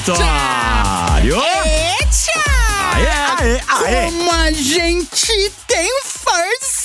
auditório. Aê. Como a gente tem força!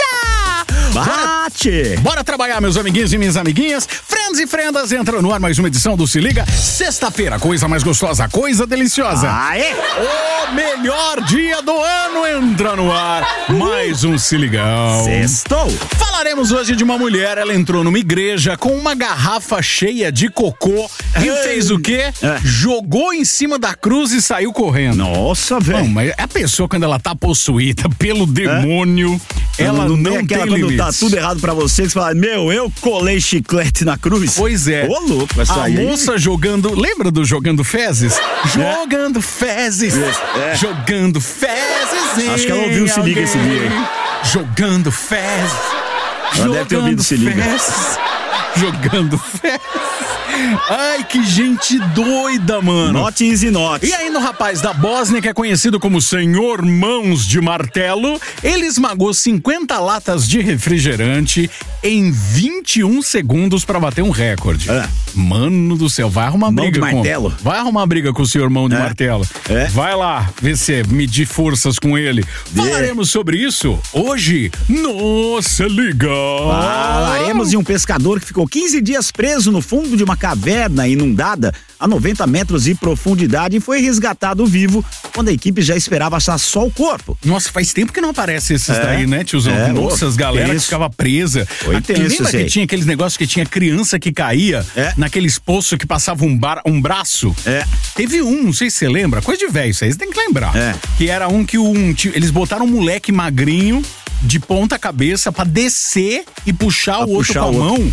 Bate! Bora trabalhar, meus amiguinhos e minhas amiguinhas. Friends e frendas, entra no ar mais uma edição do Se Liga. Sexta-feira, coisa mais gostosa, coisa deliciosa. Aê! O melhor dia do ano entra no ar. Mais um Se Ligão. Sextou! Falaremos hoje de uma mulher. Ela entrou numa igreja com uma garrafa cheia de cocô e fez o quê? Jogou em cima da cruz e saiu correndo. Nossa, velho. Não, mas a pessoa, quando ela tá possuída pelo demônio, ela não tem aquela limites. quando tá tudo errado pra você, que você fala, eu colei chiclete na cruz. Pois é. Ô, louco, essa a aí. moça jogando, lembra do Jogando Fezes? Jogando Fezes. Jogando Fezes. Acho que ela ouviu o Se Liga esse dia, hein? Jogando Fezes. Ela deve ter ouvido Se Liga. Jogando Fezes. Ai, que gente doida, mano. Not easy not. E aí no rapaz da Bósnia, que é conhecido como Senhor Mãos de Martelo, ele esmagou 50 latas de refrigerante em 21 segundos pra bater um recorde. Mano do céu, vai arrumar Mão briga de martelo? Vai arrumar briga com o senhor Mão de Martelo. Vai lá, ver se medir forças com ele. Falaremos sobre isso hoje no Se Liga. Falaremos de um pescador que ficou 15 dias preso no fundo de uma caverna inundada a 90 metros de profundidade e foi resgatado vivo quando a equipe já esperava achar só o corpo. Nossa, faz tempo que não aparece esses daí, né, tiozão? Nossa, as galera que ficava presa. Lembra que tinha aqueles negócios que tinha criança que caía naqueles poços que passava um braço? Teve não sei se você lembra, coisa de velho isso aí, você tem que lembrar. Que era que eles botaram um moleque magrinho de ponta cabeça pra descer e puxar o outro com a mão.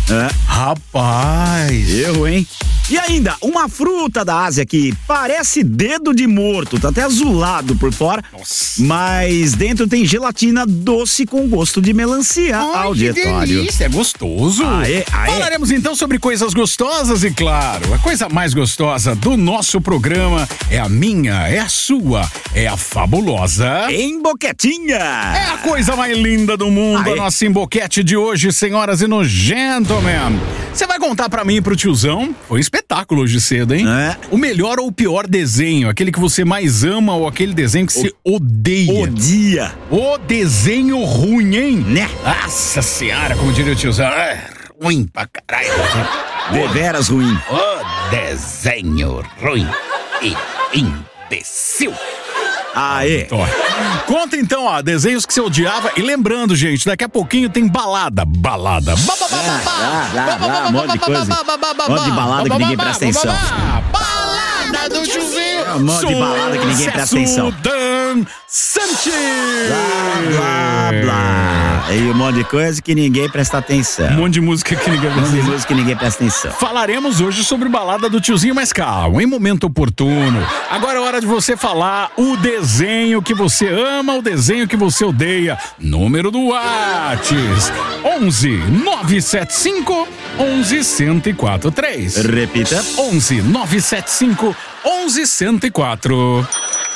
Rapaz. Erro, hein? E ainda, uma fruta da Ásia que parece dedo de morto, tá até azulado por fora. Nossa. Mas dentro tem gelatina doce com gosto de melancia. Auditório. Que delícia, é gostoso. Falaremos então sobre coisas gostosas e claro, a coisa mais gostosa do nosso programa é a minha, é a sua, é a fabulosa Emboquetinha. É a coisa mais linda do mundo, a nossa emboquete de hoje, senhoras e gentlemen. Você vai contar pra mim e pro tiozão, foi espetáculo hoje cedo, hein? O melhor ou o pior desenho, aquele que você mais ama ou aquele desenho que você odeia. O desenho ruim, hein? Né? Nossa senhora, como diria o tiozão, ruim pra caralho. Deveras ruim. O desenho ruim e imbecil. Conta então, desenhos que você odiava. E lembrando, gente, daqui a pouquinho tem balada. Um monte de coisa. Um monte de balada que ninguém presta atenção. Balada do chuveiro. Um monte de balada que ninguém presta atenção. Dan Santi. Blá, blá. E um monte de coisa que ninguém presta atenção. Um monte de música que ninguém presta atenção. Falaremos hoje sobre balada do tiozinho, mas calma, em momento oportuno. Agora é hora de você falar o desenho que você ama, o desenho que você odeia. Número do WhatsApp 11 975 11 1043. Repita. 11 975 11 1043.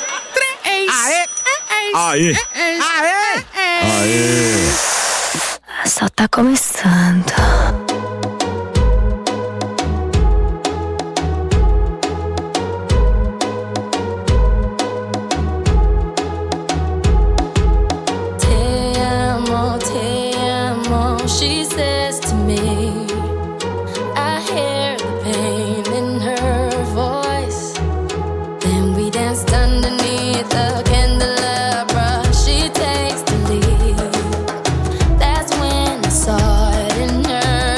Aê! Só tá começando. Te amo, she says to me. I hear the pain in her voice. Then we danced underneath the candelabra. She takes the lead. That's when I saw it in her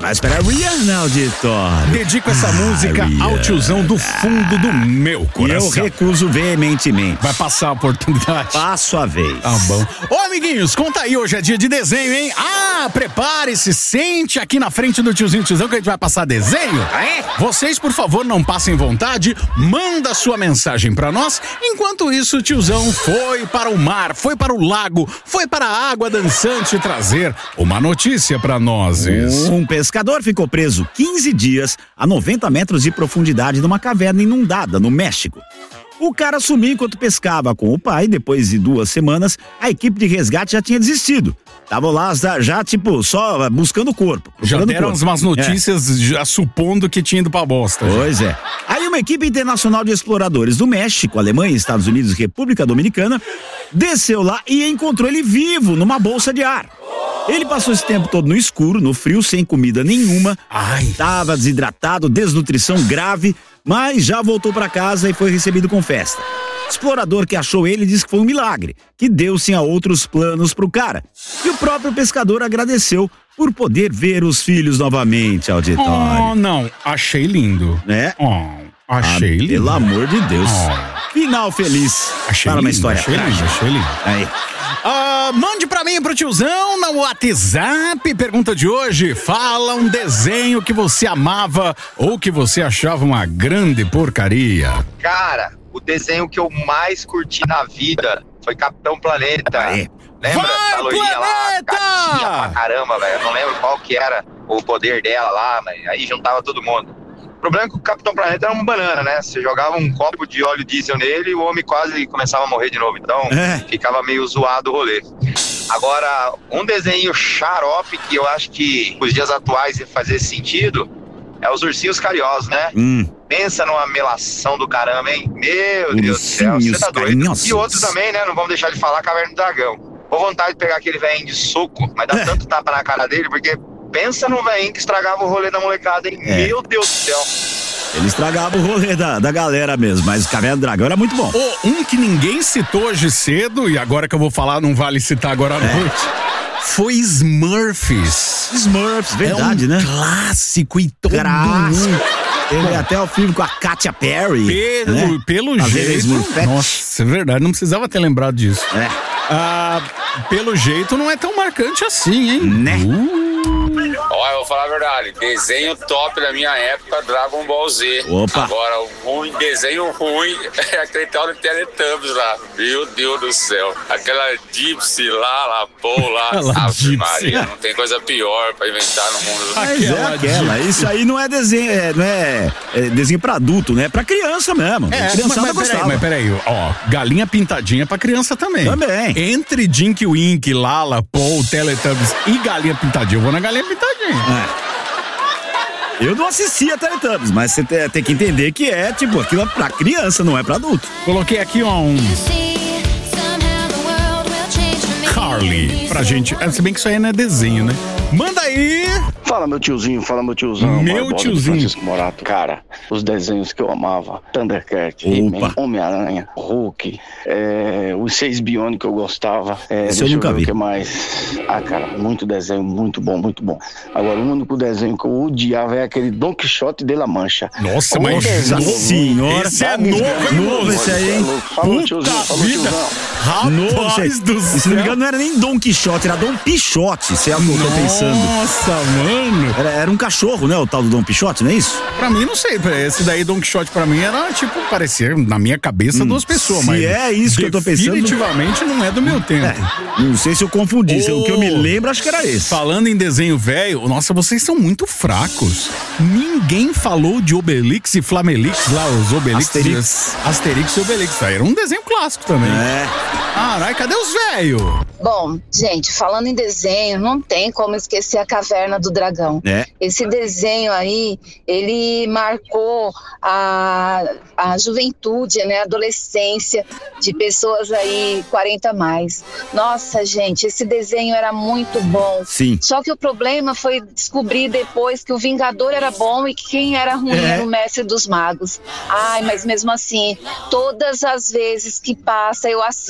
Mas para Rihanna, auditório. Dedico essa música ao tiozão do fundo do meu coração. E eu recuso veementemente. Vai passar a oportunidade. Passo a vez. Tá bom. Ô, amiguinhos, conta aí, hoje é dia de desenho, hein? Prepare-se, sente aqui na frente do tiozão que a gente vai passar desenho. Vocês, por favor, não passem vontade, manda sua mensagem pra nós. Enquanto isso, o tiozão foi para o mar, foi para o lago, foi para a água dançante trazer uma notícia pra nós. Um pescador ficou preso 15 dias a 90 metros de profundidade numa caverna inundada no México. O cara sumiu enquanto pescava com o pai. Depois de 2 semanas, a equipe de resgate já tinha desistido. Estavam lá já, só buscando o corpo. Já deram umas notícias já supondo que tinha ido pra bosta. Pois é. Aí uma equipe internacional de exploradores do México, Alemanha, Estados Unidos e República Dominicana desceu lá e encontrou ele vivo numa bolsa de ar. Ele passou esse tempo todo no escuro, no frio, sem comida nenhuma. Tava desidratado, desnutrição grave, mas já voltou para casa e foi recebido com festa. O explorador que achou ele disse que foi um milagre, que Deus tinha outros planos pro cara. E o próprio pescador agradeceu por poder ver os filhos novamente, auditório. Não, achei lindo. Né? Achei lindo. Pelo amor de Deus. Final feliz. Achei lindo, uma história. Achei lindo. Aí. Mande pra mim, pro tiozão, no WhatsApp. Pergunta de hoje: fala um desenho que você amava ou que você achava uma grande porcaria. Cara, o desenho que eu mais curti na vida foi Capitão Planeta. Lembra da loirinha lá, gatinha pra caramba, velho? Eu não lembro qual que era o poder dela lá, mas aí juntava todo mundo. O problema é que o Capitão Planeta era uma banana, né? Você jogava um copo de óleo diesel nele e o homem quase começava a morrer de novo. Então, ficava meio zoado o rolê. Agora, um desenho xarope que eu acho que os dias atuais ia fazer sentido é os Ursinhos Carinhosos, né? Pensa numa melação do caramba, hein? Meu Deus do céu, você tá doido. E outro também, né? Não vamos deixar de falar Caverna do Dragão. Tô vontade de pegar aquele velhinho de soco, mas dá tanto tapa na cara dele, porque... Pensa no velhinho que estragava o rolê da molecada, hein? Meu Deus do céu. Ele estragava o rolê da galera mesmo, mas o Caverna do Dragão era muito bom. Um que ninguém citou hoje cedo, e agora que eu vou falar, não vale citar agora à noite, foi Smurfs. Smurfs, verdade, né? Clássico e todo mundo. Teve até o filme com a Katy Perry. Pelo jeito. Nossa, é verdade, não precisava ter lembrado disso. Pelo jeito não é tão marcante assim, hein? Né? Olha, eu vou falar a verdade, desenho top da minha época, Dragon Ball Z. Opa. Agora, desenho ruim é aquele tal de Teletubbies lá. Meu Deus do céu. Aquela Gypsy lá, Ave Maria, não tem coisa pior pra inventar no mundo. Aquela. Isso aí não é desenho, não é desenho pra adulto, né? É pra criança mesmo. Mas peraí, galinha pintadinha pra criança também. Entre Dinky Wink, Lala, Paul, Teletubbies e galinha pintadinha, eu vou na galinha pintadinha. Eu não assistia a Teletubbies, mas você tem que entender que aquilo é pra criança, não é pra adulto. Coloquei aqui Carly pra gente. Se bem que isso aí não é desenho, né? Manda aí! Fala meu tiozinho. Meu tiozinho. Francisco Morato. Cara, os desenhos que eu amava: Thundercat, Homem-Aranha, Hulk, os 6 Biônicos que eu gostava. Esse eu nunca vi. O que mais? Cara, muito desenho, muito bom. Agora, o único desenho que eu odiava é aquele Don Quixote de la Mancha. Nossa, mas senhora, esse é novo esse aí, hein? Fala, tiozinho. Rapaz do céu. Se não me engano, não era nem Don Quixote, era Don Pichote, se é o que eu tô pensando. Nossa, mano. Era um cachorro, né? O tal do Don Pichote, não é isso? Pra mim, não sei. Esse daí, Don Quixote, pra mim, era parecia, na minha cabeça, 2 pessoas. Mas é isso que eu tô pensando. Definitivamente não é do meu tempo. Não sei se eu confundi. O que eu me lembro, acho que era esse. Falando em desenho velho, nossa, vocês são muito fracos. Ninguém falou de Obelix e Flamelix lá, os Obelix. Asterix e Obelix. Era um desenho clássico também. Caralho, cadê os velhos? Bom, gente, falando em desenho, não tem como esquecer a Caverna do Dragão. Esse desenho aí, ele marcou a juventude, né, a adolescência de pessoas aí 40 a mais. Nossa, gente, esse desenho era muito bom. Sim. Só que o problema foi descobrir depois que o Vingador era bom e que quem era ruim era o Mestre dos Magos. Mas mesmo assim, todas as vezes que passa eu assisto, né?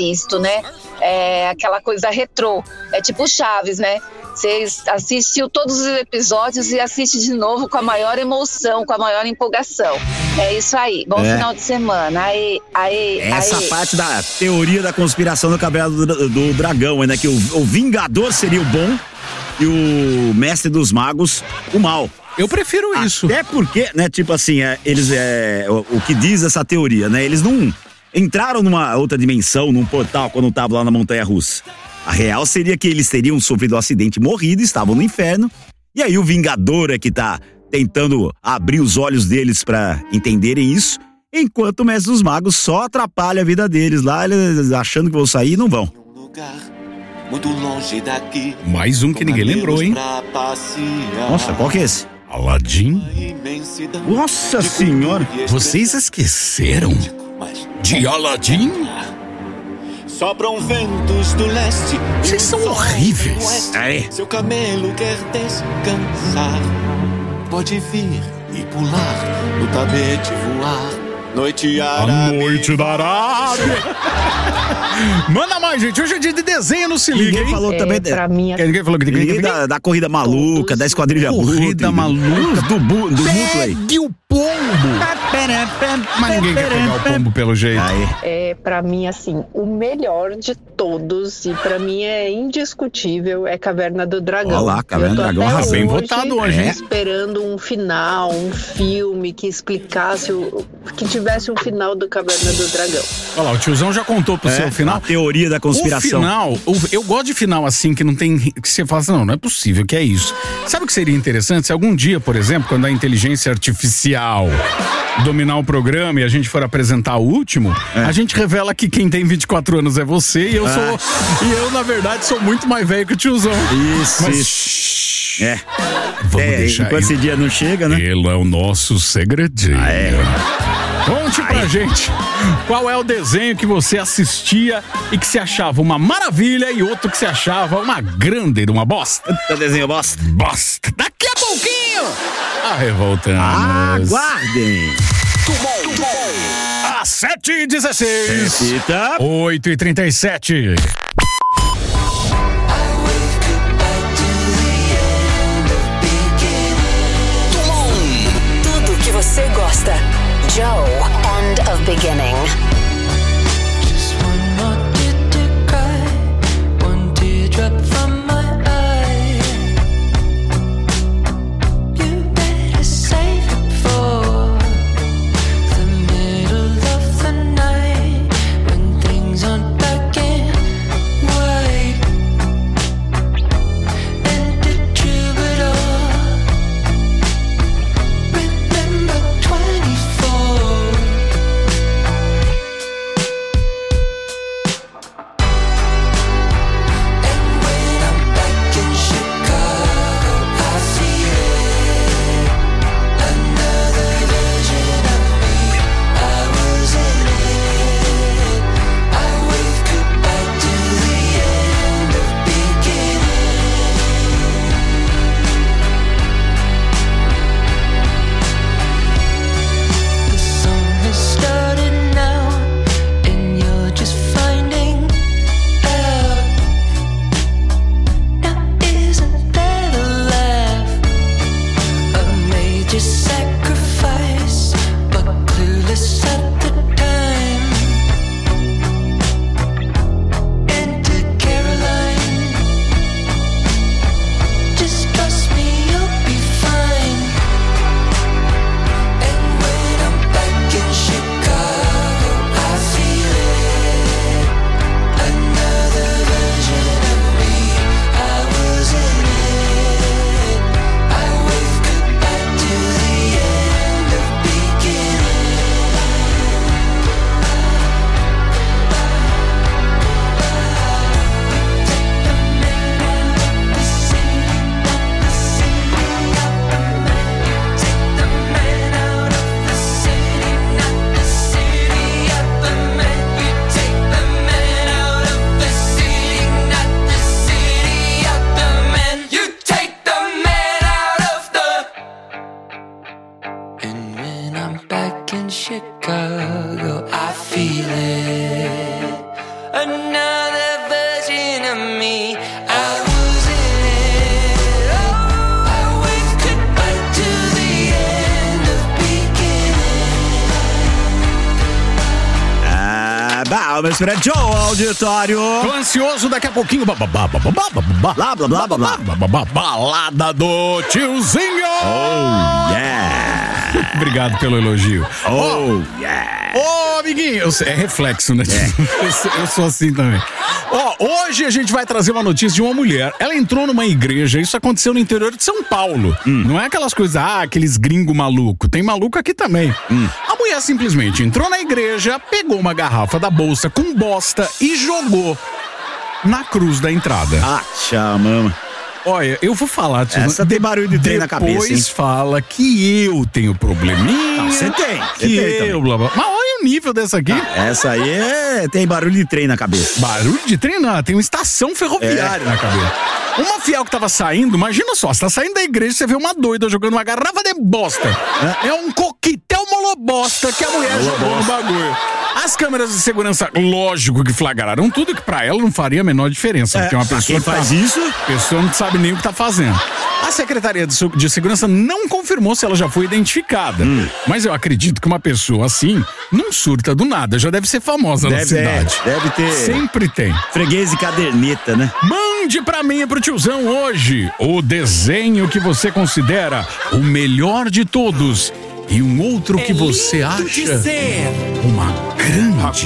né? É aquela coisa retrô. É tipo Chaves, né? Você assistiu todos os episódios e assiste de novo com a maior emoção, com a maior empolgação. É isso aí. Bom final de semana. Essa parte da teoria da conspiração do Caverna do Dragão, né? Que o Vingador seria o bom e o Mestre dos Magos o mal. Eu prefiro isso. Até porque, né? Tipo assim, o que diz essa teoria, né? Eles não entraram numa outra dimensão, num portal, quando estavam lá na Montanha-Russa. A real seria que eles teriam sofrido um acidente, morrido, estavam no inferno. E aí o Vingador é que tá tentando abrir os olhos deles pra entenderem isso, enquanto o Mestre dos Magos só atrapalha a vida deles lá, eles achando que vão sair e não vão. Mais um que ninguém lembrou, hein? Nossa, qual que é esse? Aladdin? Nossa senhora! Vocês esqueceram de Aladdin? Sopram ventos do leste. Vocês são horríveis. Seu camelo quer descansar. Pode vir e pular no tapete voar. Noite Arábia. A noite da Arábia. Manda mais, gente. Hoje é dia de desenho, não se liga, hein? Ninguém falou também. Pra mim, ninguém falou que ninguém da corrida maluca, da esquadrilha corrida maluca do Multley. Pegue o pombo. Mas ninguém quer pegar o pombo pelo jeito. Pra mim, assim, o melhor de todos, e pra mim é indiscutível, é Caverna do Dragão. Olha lá, Caverna do Dragão, bem votado hoje, hein? Esperando um final, um filme que explicasse, que tivesse um final do Caverna do Dragão. Olha lá, o tiozão já contou pro seu final. A teoria da conspiração. O final, eu gosto de final assim, que não tem, que você fala assim, não é possível, que é isso. Sabe o que seria interessante? Se algum dia, por exemplo, quando a inteligência artificial dominar o programa e a gente for apresentar o último, a gente revela que quem tem 24 anos é você e eu sou, e eu, na verdade, sou muito mais velho que o tiozão. Isso. Vamos deixar enquanto esse dia não chega, né? Ele é o nosso segredinho. Conte pra gente qual é o desenho que você assistia e que se achava uma maravilha e outro que se achava uma grande, uma bosta. Desenho bosta. Bosta. Daqui a pouquinho, voltamos. Aguardem. Às 7h16. 8h37. Tudo que você gosta. Joe, end of beginning. Just one more tear to cry, one teardrop from my eye. You better save it for the middle of the night, when things aren't black and white. And the troubadour, remember 24. Vamos para Joe Auditório. Tô ansioso, daqui a pouquinho. Blá, blá, blá, blá. Balada do tiozinho. Oh, yeah. Obrigado pelo elogio. Oh, yeah. Ô, amiguinho, é reflexo, né? Eu sou assim também. Hoje a gente vai trazer uma notícia de uma mulher. Ela entrou numa igreja, isso aconteceu no interior de São Paulo. Não é aquelas coisas, aqueles gringos malucos. Tem maluco aqui também. A mulher simplesmente entrou na igreja, pegou uma garrafa da bolsa com bosta e jogou na cruz da entrada. Chamama. Olha, eu vou falar. Essa tem barulho de trem na cabeça, hein? Depois fala que eu tenho probleminha. Não, você tem. Que eu, blá, blá. Mas olha o nível dessa aqui. Essa aí tem barulho de trem na cabeça. Barulho de trem não, tem uma estação ferroviária na cabeça. Uma fiel que tava saindo, imagina só, você tá saindo da igreja, você vê uma doida jogando uma garrafa de bosta. É um coquetel molobosta que a mulher jogou no bagulho. As câmeras de segurança, lógico que flagraram tudo, que pra ela não faria a menor diferença. Porque uma pessoa que faz isso, a pessoa não sabe nem o que tá fazendo. A Secretaria de Segurança não confirmou se ela já foi identificada. Mas eu acredito que uma pessoa assim não surta do nada, já deve ser famosa na cidade. Deve ter. Sempre tem. Freguês e caderneta, né? Mande pra mim e pro tiozão hoje o desenho que você considera o melhor de todos e um outro que você acha uma grande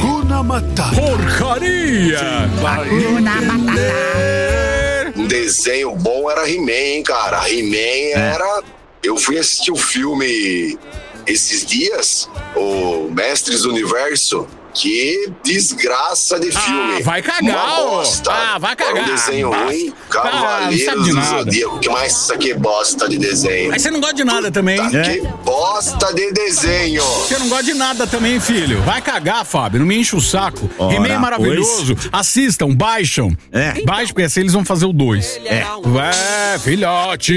porcaria. Hakuna Matata. Um desenho bom era He-Man, hein, cara? He-Man era... Eu fui assistir o filme esses dias, o Mestres do Universo. Que desgraça de filme. Vai cagar, vai cagar. Um desenho ruim, Cavaleiros do Zodíaco. Que mais isso aqui é bosta de desenho? Mas você não gosta de nada também, hein? Que bosta de desenho. Você não gosta de nada também, filho. Vai cagar, Fábio. Não me enche o saco. He-Man é maravilhoso. Assistam, baixam. Baixam, porque assim eles vão fazer o 2. Filhote.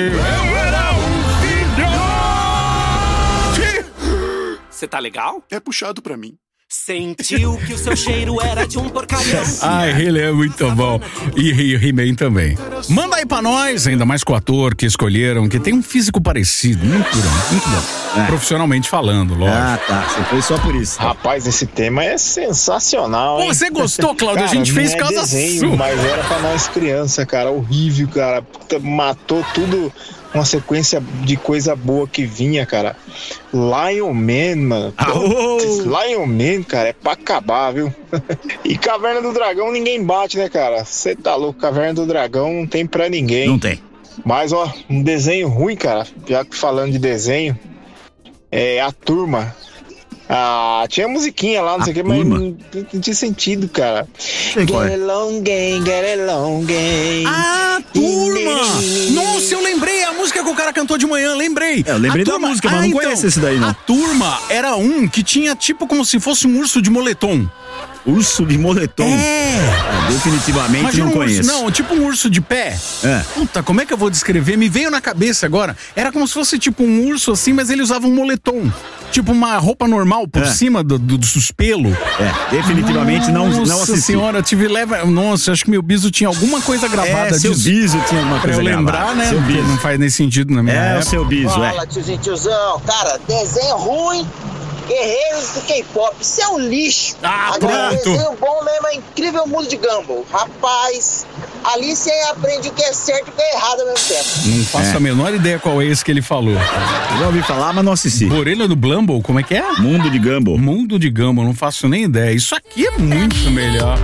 Você tá legal? É puxado pra mim. Sentiu que o seu cheiro era de um porcalhão. Ele é muito bom. E He-Man também. Manda aí pra nós, ainda mais com o ator que escolheram, que tem um físico parecido. Muito bom. Profissionalmente falando, lógico. Tá. Você foi só por isso. Rapaz, esse tema é sensacional, hein? Você gostou, Cláudio? A gente fez casa sua. Mas era pra nós criança, cara. Horrível, cara. Matou tudo. Uma sequência de coisa boa que vinha, cara. Lion Man, mano. Lion Man, cara, é pra acabar, viu? E Caverna do Dragão ninguém bate, né, cara? Você tá louco, Caverna do Dragão não tem pra ninguém. Não tem. Mas, um desenho ruim, cara. Já que falando de desenho, a Turma. Tinha musiquinha lá, não sei o que, mas não tinha sentido, cara. Get along game. Turma! Nossa, eu lembrei a música que o cara cantou de manhã, lembrei. Eu lembrei da música, mas não conheço esse daí, não. A Turma era um que tinha tipo como se fosse um urso de moletom. Urso de moletom? Definitivamente imagina não conheço. Não, tipo um urso de pé. Puta, como é que eu vou descrever? Me veio na cabeça agora. Era como se fosse tipo um urso assim, mas ele usava um moletom. Tipo uma roupa normal por cima dos pelos. Definitivamente não assisti. Nossa senhora, Nossa, acho que meu biso tinha alguma coisa gravada disso. Seu biso tinha alguma coisa gravada. Pra eu lembrar, né? Seu biso. Não faz nem sentido na minha época. O seu biso, Fala, tiozão. Cara, desenho ruim. Guerreiros do K-pop, isso é um lixo. Agora, desenho bom mesmo é Incrível Mundo de Gumball. Rapaz, ali você aprende o que é certo e o que é errado ao mesmo tempo. Não faço a menor ideia qual é esse que ele falou. Eu já ouvi falar, mas não assisti. Orelha do Blumble, como é que é? Mundo de Gumball. Mundo de Gumball, não faço nem ideia. Isso aqui é muito melhor.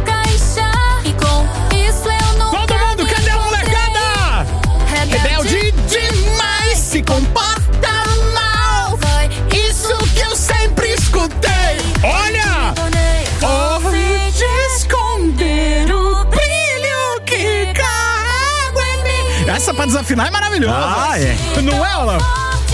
Todo mundo, cadê a molecada? Rebelde demais, se comporta mal. Isso que eu sempre escutei. Olha! De esconder o brilho que carrego em mim. Essa pra desafinar é maravilhosa. Não é, Olaf?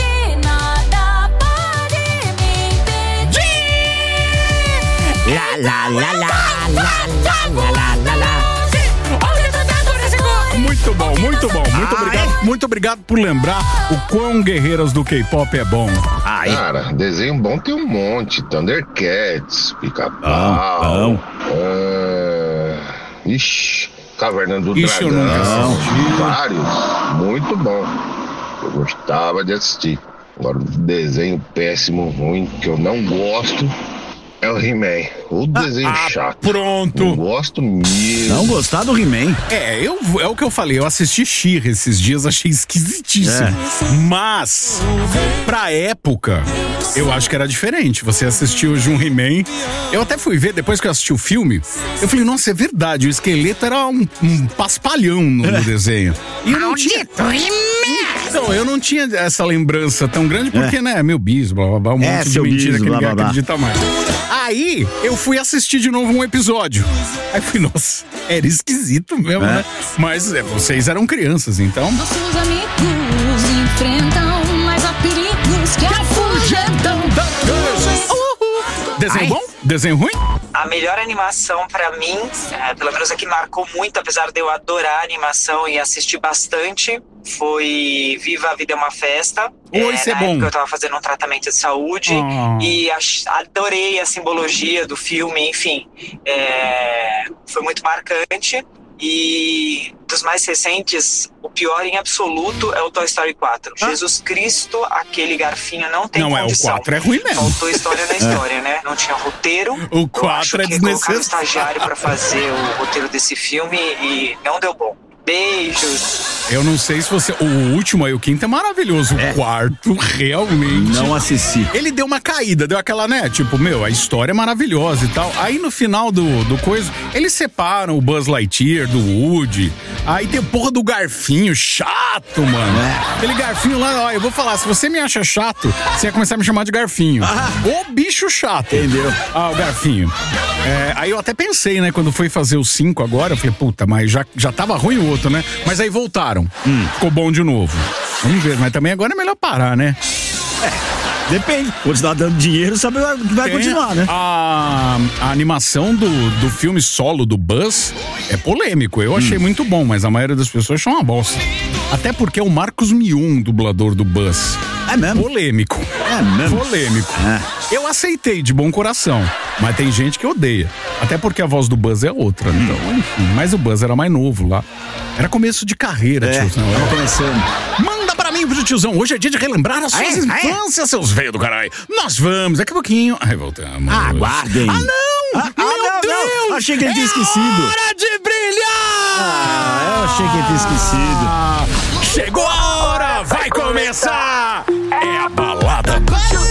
Muito bom, muito bom. Muito obrigado. Muito obrigado por lembrar o quão guerreiras do K-pop é bom. Cara, desenho bom tem um monte. Thundercats, Pica-Pau. Caverna do Dragão. Vários. Muito bom. Eu gostava de assistir. Agora, desenho péssimo, ruim, que eu não gosto. É o He-Man. O desenho chato. Pronto. Não gosto mesmo. Não gostar do He-Man. É o que eu falei. Eu assisti She-Ra esses dias, achei esquisitíssimo. Mas, pra época, eu acho que era diferente. Você assistiu hoje um He-Man. Eu até fui ver, depois que eu assisti o filme, eu falei, nossa, é verdade. O esqueleto era um paspalhão no desenho. E eu não tinha... Então, eu não tinha essa lembrança tão grande, porque, né, meu bis, blá, blá, blá, um monte de mentira que ninguém acredita mais. Aí, eu fui assistir de novo um episódio. Aí fui, nossa, era esquisito mesmo, né? Mas vocês eram crianças, então... Nossos amigos enfrentam mais a perigos que afugentam da coisa. Desenho bom? Desenho ruim? A melhor animação pra mim, pelo menos a que marcou muito, apesar de eu adorar a animação e assistir bastante, foi Viva a Vida é uma Festa. Isso é bom. Eu tava fazendo um tratamento de saúde e adorei a simbologia do filme, enfim. Foi muito marcante. E dos mais recentes, o pior em absoluto é o Toy Story 4. Jesus Cristo, aquele garfinho não tem condição. O 4 é ruim mesmo. Faltou história na história, né? Não tinha roteiro. O 4 é desnecessário. Colocaram um estagiário pra fazer o roteiro desse filme e não deu bom. Beijos. Eu não sei se você... O último aí, o quinto é maravilhoso. O quarto, realmente... Não assisti. Ele deu uma caída, deu aquela, né? Tipo, a história é maravilhosa e tal. Aí no final do coisa, eles separam o Buzz Lightyear do Woody. Aí tem a porra do garfinho, chato, mano. Aquele garfinho lá, ó, eu vou falar, se você me acha chato, você ia começar a me chamar de garfinho. O bicho chato. Entendeu? O garfinho. Aí eu até pensei, né, quando foi fazer o 5 agora, eu falei, puta, mas já tava ruim o outro, né? Mas aí voltaram. Ficou bom de novo. Vamos ver, mas também agora é melhor parar, né? Depende. Continuar dando dinheiro, sabe que vai continuar, né? A animação do filme solo do Buzz é polêmico. Eu achei muito bom, mas a maioria das pessoas achou uma bosta. Até porque é o Marcos Mion, dublador do Buzz. É mesmo? Polêmico. É mesmo? Polêmico. Eu aceitei de bom coração, mas tem gente que odeia. Até porque a voz do Buzz é outra, então, enfim. Mas o Buzz era mais novo lá. Era começo de carreira, tiozão. Tava começando. Manda pra mim, tiozão. Hoje é dia de relembrar as suas infâncias, seus velhos do caralho. Nós vamos, daqui a pouquinho. Aí voltamos. Aguardem. Não! Meu Deus! Achei que ele tinha esquecido. Hora de brilhar! Eu achei que ele tinha esquecido. Chegou a hora! Vai começar! É a balada.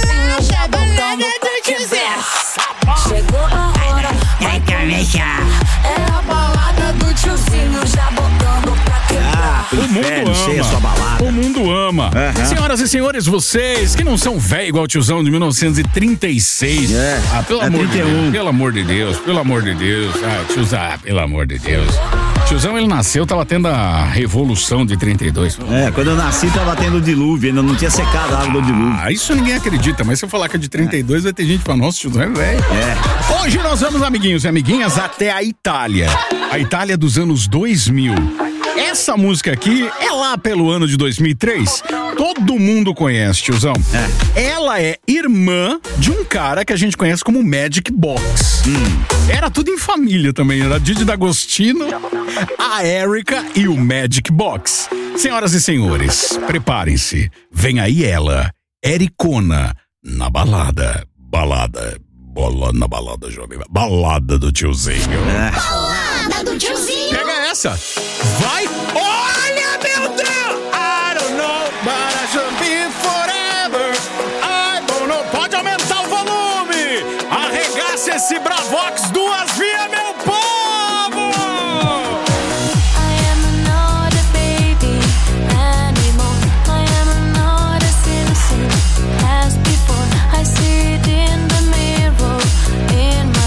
Chegou a hora, vai começar. É a balada do tiozinho já botando pra quebrar. O mundo ama. Senhoras e senhores, vocês que não são velho igual o tiozão de 1936. Pelo amor de Deus. Pelo amor de Deus. Pelo amor de Deus. Tiozão, pelo amor de Deus. Tiozão, ele nasceu, tava tendo a Revolução de 32. Quando eu nasci, tava tendo o dilúvio, ainda não tinha secado a água do dilúvio. Isso ninguém acredita, mas se eu falar que é de 32, vai ter gente que fala, nossa, tiozão é velho. Hoje nós vamos, amiguinhos e amiguinhas, até a Itália. A Itália dos anos 2000. Essa música aqui é lá pelo ano de 2003. Todo mundo conhece, tiozão. Ela é irmã de um cara que a gente conhece como Magic Box. Era tudo em família também. Era a Didi D'Agostino, a Erika e o Magic Box. Senhoras e senhores, preparem-se. Vem aí ela, Ericona, na balada. Na balada, jovem. Balada do tiozinho. Balada do tiozinho. Pega essa. Vai. Olha, meu Deus. I don't know, but I should be forever. I don't know. Pode aumentar o volume. Arregaça esse Bravox 2 vias, meu povo.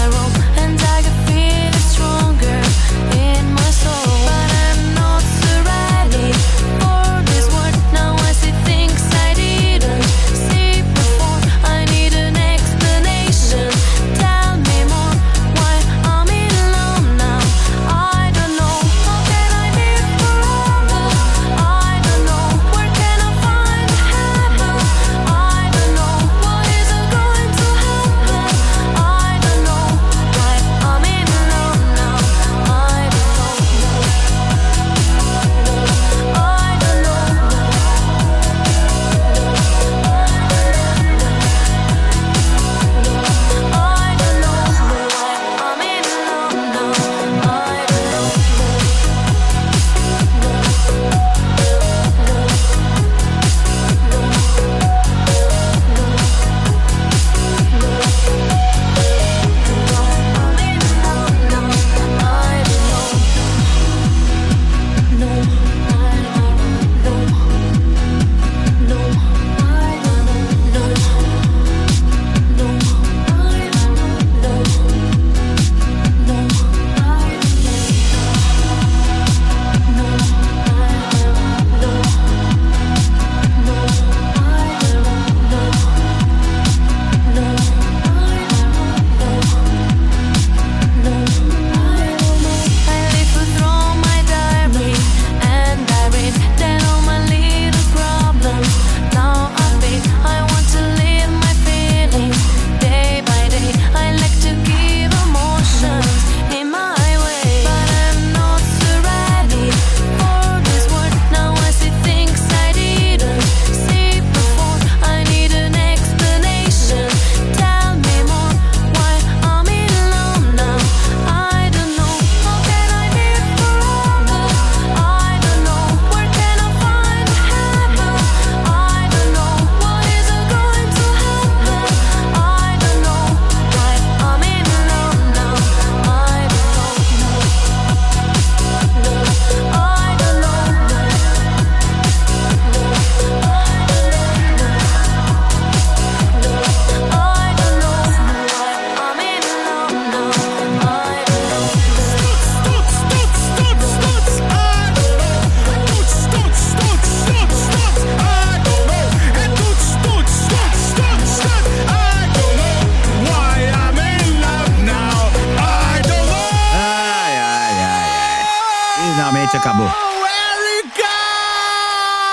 Surrounded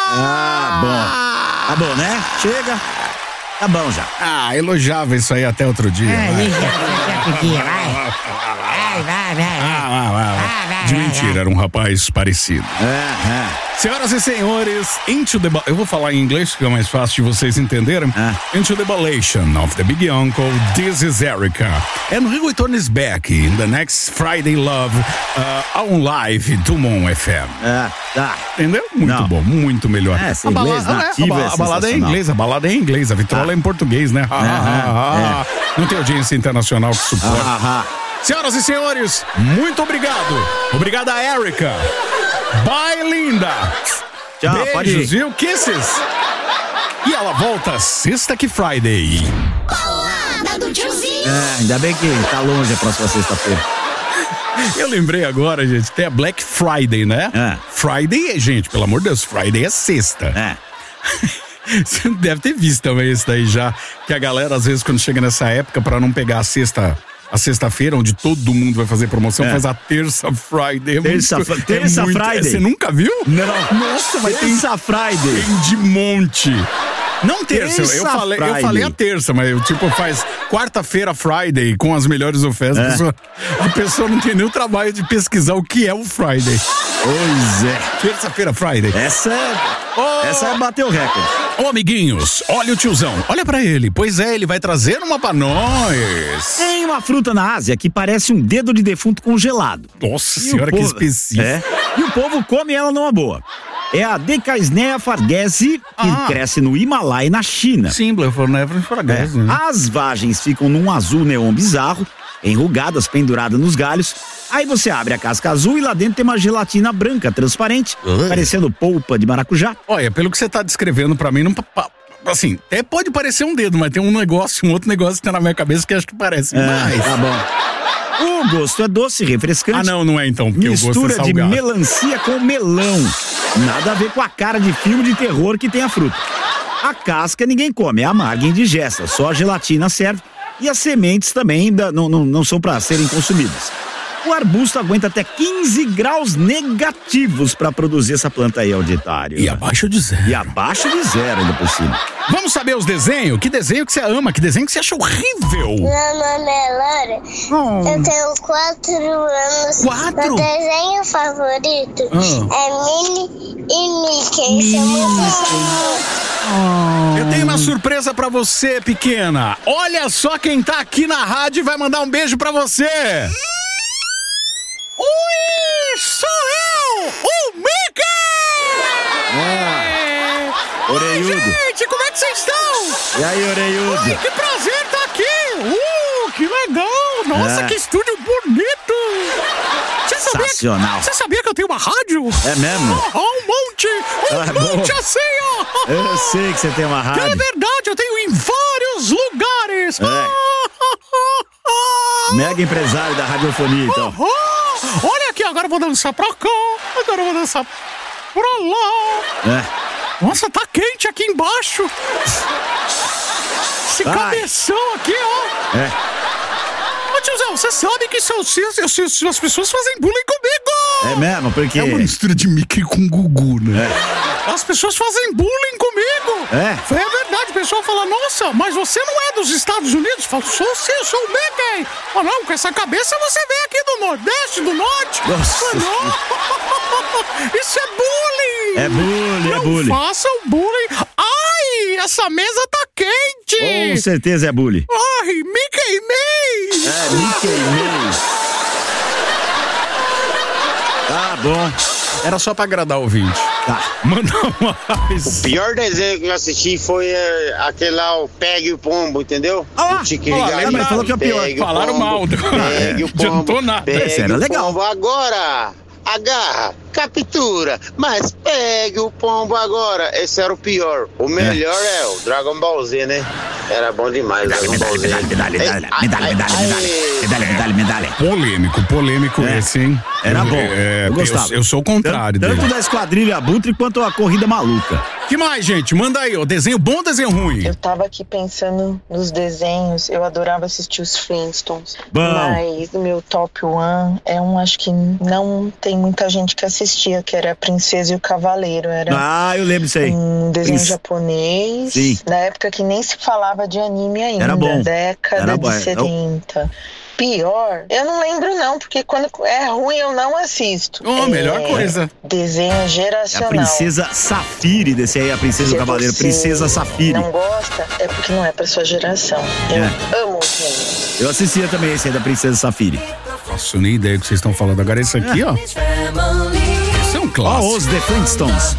Tá bom, né? Chega. Tá bom já. Elogiava isso aí até outro dia. Vai. De mentira, era um rapaz parecido. Senhoras e senhores, Into the... Eu vou falar em inglês, que é mais fácil de vocês entenderem. Into the Ballation of the Big Uncle, This is Erica. And Rio Return is back in the next Friday Love on live do Mon FM. Entendeu? Muito bom, muito melhor. A balada é em inglês, a balada é em inglês, a vitrola é em português, né? Não tem audiência internacional que suporta. Senhoras e senhores, muito obrigado. Obrigada, Erica. Bye, linda. Tchau, beijos, pode ir. viu? Kisses. E ela volta sexta que Friday. Balada do tiozinho. Ainda bem que tá longe a próxima sexta-feira. Eu lembrei agora, gente, tem a Black Friday, né? Friday, gente, pelo amor de Deus, Friday é sexta. Você deve ter visto também isso daí já, que a galera, às vezes, quando chega nessa época, pra não pegar a sexta-feira, onde todo mundo vai fazer promoção, faz a terça Friday. Terça Friday. Você nunca viu? Não. Nossa, vai ter terça Friday. Tem de monte. Não terça, eu falei a terça, mas faz quarta-feira Friday com as melhores ofertas. A pessoa não tem nem o trabalho de pesquisar o que é o Friday. Pois é. Terça-feira Friday. Essa é bater o recorde. Ô, amiguinhos, olha o tiozão, olha pra ele. Pois é, ele vai trazer uma pra nós. Tem uma fruta na Ásia que parece um dedo de defunto congelado. Nossa senhora, que específico. E o povo come ela numa boa. É a Decaisnea farguese, que cresce no Himalaia, na China. Sim, farguese. As vagens ficam num azul neon bizarro, enrugadas, penduradas nos galhos. Aí você abre a casca azul e lá dentro tem uma gelatina branca, transparente, parecendo polpa de maracujá. Olha, pelo que você tá descrevendo pra mim, não... Assim, até pode parecer um dedo, mas tem um outro negócio que tá na minha cabeça que acho que parece mais. Tá bom. O gosto é doce, refrescante. Não é então, porque o gosto é salgado. Mistura de melancia com melão. Nada a ver com a cara de filme de terror que tem a fruta. A casca ninguém come, é amarga e indigesta, só a gelatina serve. E as sementes também não são para serem consumidas. O arbusto aguenta até 15 graus negativos para produzir essa planta aí, auditário. E abaixo de zero. Ainda por cima. Vamos saber os desenhos? Que desenho que você ama? Que desenho que você acha horrível? Meu nome é Laura. Eu tenho 4 anos. 4? Meu desenho favorito é Minnie e Mickey. Eu tenho uma surpresa pra você, pequena. Olha só quem tá aqui na rádio e vai mandar um beijo pra você. Oi, sou eu, o Mickey! Orelhudo. Oi, gente, como é que vocês estão? E aí, orelhudo? Ai, que prazer estar aqui! Que legal! Nossa, que estúdio bonito! Sensacional! Você sabia que eu tenho uma rádio? É mesmo? Um monte assim, ó! Eu sei que você tem uma rádio. É verdade, eu tenho em vários lugares! Mega empresário da radiofonia, então. Olha aqui, agora eu vou dançar pra cá, agora eu vou dançar pra lá. Nossa, tá quente aqui embaixo. Esse cabeção aqui, ó. Ô tiozão, você sabe que as pessoas fazem bullying comigo. É mesmo, porque... É uma mistura de Mickey com Gugu, né? As pessoas fazem bullying comigo. É verdade, o pessoal fala, nossa, mas você não é dos Estados Unidos? Eu falo, sou sim, eu sou o Mickey. Oh, não, com essa cabeça você vem aqui do Nordeste, do Norte. Nossa. Isso é bullying. É bullying. Não façam bullying. Ai, essa mesa tá quente. Com certeza é bullying. Ai, Mickey May. Mickey May. Tá bom. Era só pra agradar o ouvinte. Tá. Manda mais. O pior desenho que eu assisti foi aquele lá, o Pegue o Pombo, entendeu? Mas falou que é o pior. Falaram mal. Pegue o Pombo. Adiantou nada. Pegue era legal. O pombo agora. Agarra, captura, mas pegue o pombo agora. Esse era o pior. O melhor é o Dragon Ball Z, né? Era bom demais, Dragon Ball Z. Medalha. Polêmico esse, hein? Era bom. Eu gostava. Eu sou o contrário tanto dele. da Esquadrilha Abutre quanto a Corrida Maluca. Que mais, gente? Manda aí, ó. Desenho bom ou desenho ruim? Eu tava aqui pensando nos desenhos. Eu adorava assistir os Flintstones. Bom. Mas o meu top one é acho que não tem muita gente que assistia, que era a Princesa e o Cavaleiro. Era eu lembro disso aí. Um desenho japonês. Sim. Na época que nem se falava de anime ainda. Era bom. Década de 70. Pior, eu não lembro não, porque quando é ruim eu não assisto. Melhor coisa. Desenho geracional. É a Princesa Safire, desse aí, a Princesa do Cavaleiro. Princesa Safire. Não gosta, é porque não é pra sua geração. Eu amo os meninos. Eu assistia também esse aí da Princesa Safire. Faço nem ideia do que vocês estão falando. Agora esse aqui, ó. Esse é um clássico. Os The Flintstones.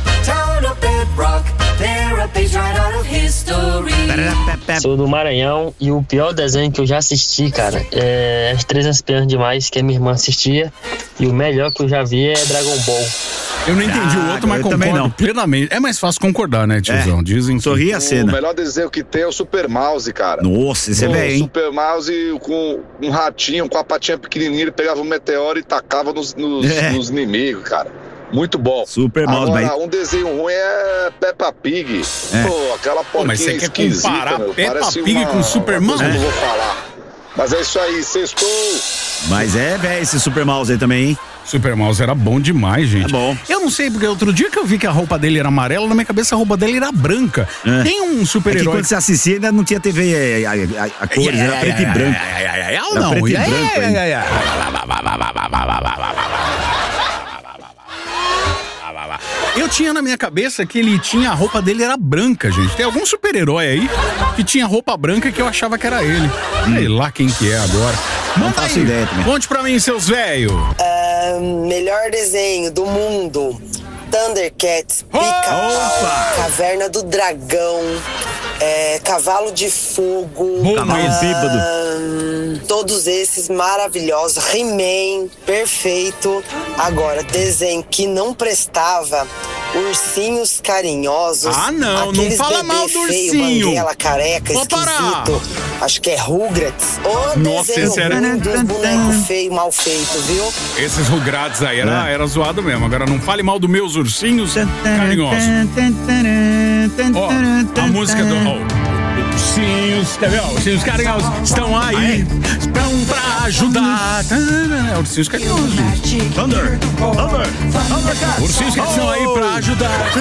Sou do Maranhão e o pior desenho que eu já assisti, cara, é As Três Espiãs Demais, que a minha irmã assistia. E o melhor que eu já vi é Dragon Ball. Eu não entendi o outro, mas concordo plenamente. É mais fácil concordar, né, tiozão? Dizem que... Sorri a cena. O melhor desenho que tem é o Super Mouse, cara. Nossa, esse é velho, hein? O Super Mouse com um ratinho, com a patinha pequenininha, ele pegava um meteoro e tacava nos inimigos, cara. Muito bom. Super Mouse. Agora, um desenho ruim é Peppa Pig. Pô, aquela porquinha mas você quer esquisita, comparar meu. Peppa Parece Pig com Super Mouse? Eu não vou falar. Mas é isso aí, sextou. Mas velho, esse Super Mouse aí também, hein? Super Mouse era bom demais, gente. É bom. Eu não sei, porque outro dia que eu vi que a roupa dele era amarela, na minha cabeça a roupa dele era branca. Tem um super-herói... É que quando você assistia ainda não tinha TV a cores, era preto e branco. Não, preto e branco. Eu tinha na minha cabeça que a roupa dele era branca, gente. Tem algum super-herói aí que tinha roupa branca que eu achava que era ele. Sei lá quem que é agora. Não faço ideia também. Conte pra mim, seus velhos. Melhor desenho do mundo. Thundercats, Pica-Pau, Caverna do Dragão, Cavalo de Fogo, todos esses maravilhosos, He-Man, perfeito. Agora, desenho que não prestava, Ursinhos Carinhosos. Não fala mal do ursinho. Banguela, careca, esquisito. Acho que é Rugrats. Desenho ruim dos bonecos feio, mal feito, viu? Esses Rugrats aí era zoado mesmo. Agora não fale mal dos meus ursinhos carinhosos. A música do ursinhos, quer ver? Ursinhos carinhosos estão aí, estão pra ajudar. Ursinhos carinhosos, gente. Thunder. Ursinhos que estão aí pra ajudar.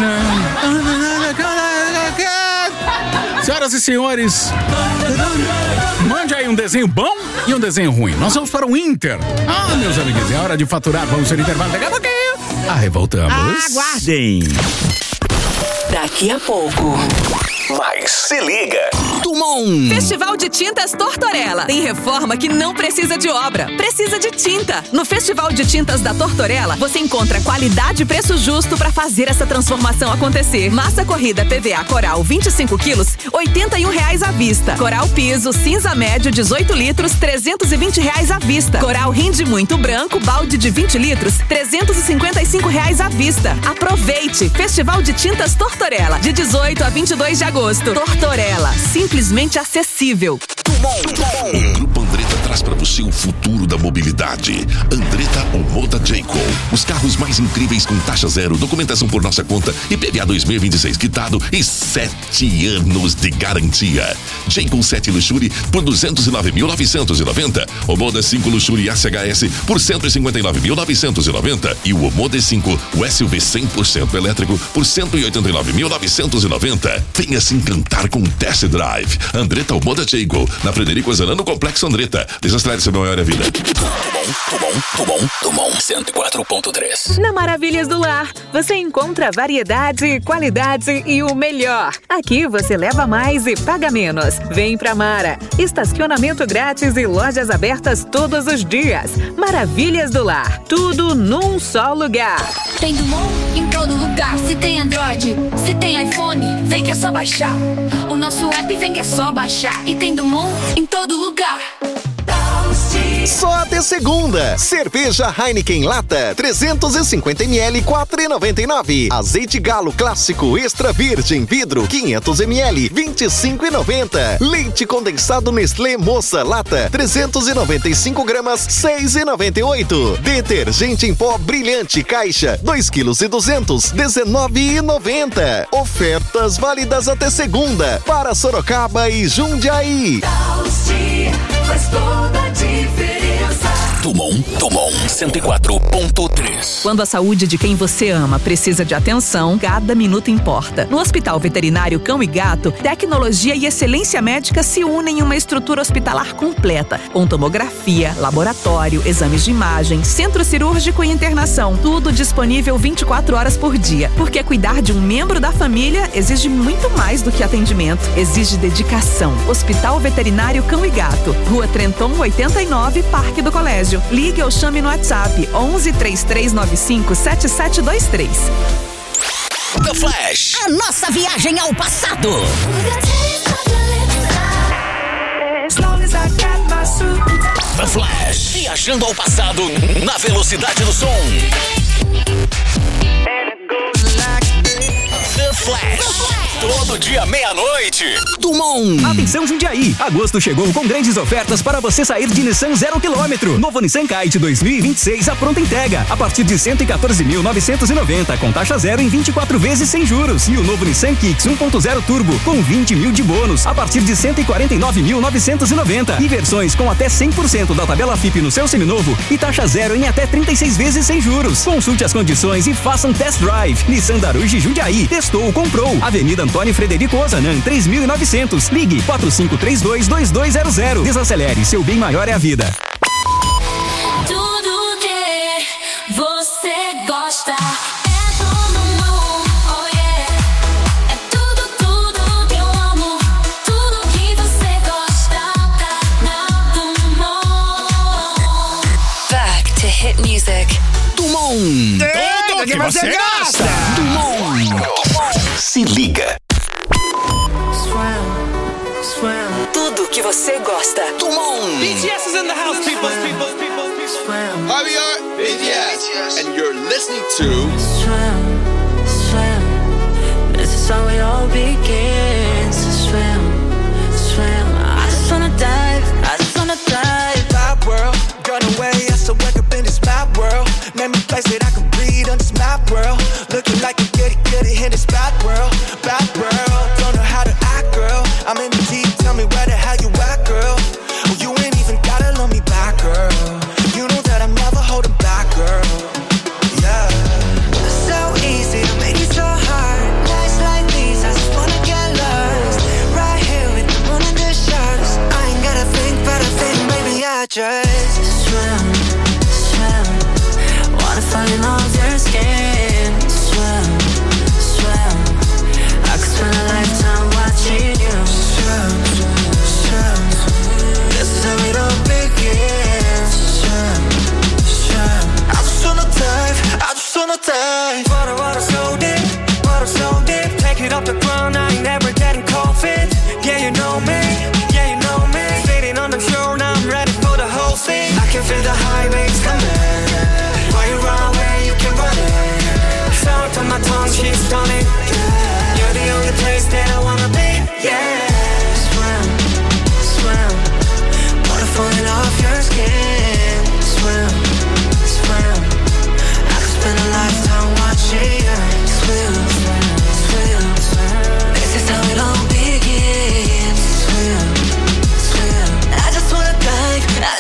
Senhoras e senhores, mande aí um desenho bom e um desenho ruim. Nós vamos para o Inter. Meus amigos, é hora de faturar. Vamos ser intervalo. Daqui a pouquinho. Voltamos. Aguardem. Daqui a pouco. Mas se liga. Tumon. Festival de Tintas Tortorella. Tem reforma que não precisa de obra, precisa de tinta. No Festival de Tintas da Tortorella, você encontra qualidade e preço justo para fazer essa transformação acontecer. Massa corrida PVA Coral 25 quilos, R$81 à vista. Coral piso cinza médio 18 litros, R$320 à vista. Coral rinde muito branco, balde de 20 litros, R$355 à vista. Aproveite! Festival de Tintas Tortorella, de 18 a 22 de agosto. Tortorella, simplesmente acessível. O Grupo Andretta traz para você o futuro da mobilidade. Andretta Omoda Jayco. Os carros mais incríveis com taxa zero, documentação por nossa conta, IPVA 2026 quitado e 7 anos de garantia. Jayco 7 Luxury por 209.990. Omoda 5 Luxury ACHS por 159.990. E o Omoda 5, o SUV 100% elétrico por 189.990. Venha se encantar com um test drive. Andretta Omoda Jayco, na Frederico Azanano, no Complexo Andretta. Desacelere seu maior vida. Tumon 104.3. Na Maravilhas do Lar, você encontra variedade, qualidade e o melhor. Aqui você leva mais e paga menos. Vem pra Mara. Estacionamento grátis e lojas abertas todos os dias. Maravilhas do Lar. Tudo num só lugar. Tem Dumont em todo lugar. Se tem Android, se tem iPhone, vem que é só baixar. O nosso app vem que é só baixar. E tem Dumont em todo lugar. Só até segunda. Cerveja Heineken Lata, 350ml, 4,99. Azeite Galo Clássico Extra Virgem Vidro, 500ml, 25,90. Leite condensado Nestlé Moça Lata, 395 gramas, 6,98. Detergente em pó Brilhante Caixa, 2,2 kg, 19,90. Ofertas válidas até segunda para Sorocaba e Jundiaí. Faz toda a diferença. Dumont 104.3. Quando a saúde de quem você ama precisa de atenção, cada minuto importa. No Hospital Veterinário Cão e Gato, tecnologia e excelência médica se unem em uma estrutura hospitalar completa, com tomografia, laboratório, exames de imagem, centro cirúrgico e internação. Tudo disponível 24 horas por dia. Porque cuidar de um membro da família exige muito mais do que atendimento. Exige dedicação. Hospital Veterinário Cão e Gato, Rua Trenton 89, Parque do Colégio. Ligue ou chame no WhatsApp 11 3395 7723. The Flash. A nossa viagem ao passado. The Flash. Viajando ao passado na velocidade do som. The Flash. Todo dia, meia-noite. Dumont. Atenção, Jundiaí. Agosto chegou com grandes ofertas para você sair de Nissan 0 km. Novo Nissan Kite 2026 à pronta entrega. A partir de 114.990, com taxa zero em 24 vezes sem juros. E o novo Nissan Kicks 1.0 Turbo com 20 mil de bônus a partir de 149.990. E versões com até 100% da tabela FIP no seu seminovo e taxa zero em até 36 vezes sem juros. Consulte as condições e faça um test drive. Nissan Daruge Jundiaí. Testou, comprou. Avenida Antônio Frederico Ozanan, 3.900. Ligue 4532-2200. Desacelere, seu bem maior é a vida. Tudo que você gosta é do Dumont, oh yeah. É tudo, tudo que eu amo. Tudo que você gosta tá na Dumont. Back to hit music. Dumont. Tudo que você gosta. Dumont. Se liga. Tudo que você gosta. Dumont. BTS is in the house, people. Hi, we are BTS, and you're listening to Swim. This is how it all begins. Swim. I just wanna dive. Map world, run away, I still wake up in this map world. Name a place that I can breathe on this map world. Looking like a goody in this bad world. Don't know how to act, girl. I'm in the deep, tell me where the hell you at, girl. Well, you ain't even gotta love me back, girl. You know that I'm never holding back, girl. Yeah. So easy to make it so hard. Nights like these, I just wanna get lost. Right here with the moon and the stars. I ain't gotta think, but I think maybe I just swim. Wanna fall in love with your skin. Swim. I could spend a lifetime watching you. Swim. This is how it all begins. Swim. I just wanna dive. Water so deep, take it off the ground, I ain't never getting cold feet. Yeah, you know me. Sitting on the shore, now I'm ready for the whole thing. I can feel the high waves coming. While you run away, you can run it. Sound on my tongue, she's stunning. You're the only place that I wanna be. Yeah. Swim. Water falling off your skin. Swim. I could spend a lifetime watching you. Swim. This is how it all begins. Swim. I just wanna dive.